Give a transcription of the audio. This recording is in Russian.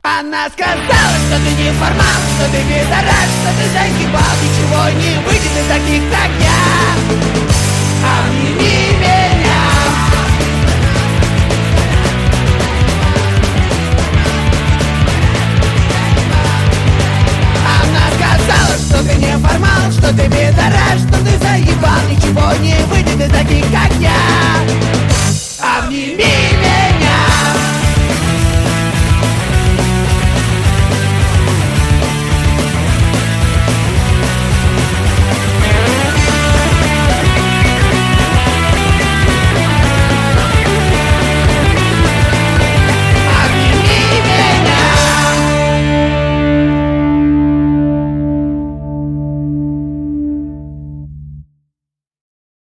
Она сказала, что ты не формал, что ты пидорас, что ты загибал. Ничего не выйдет из таких, как я. Обними меня. Она сказала, что ты не формал, что ты пидорас, что ты заебал. Ничего не выйдет из таких, как я. Обними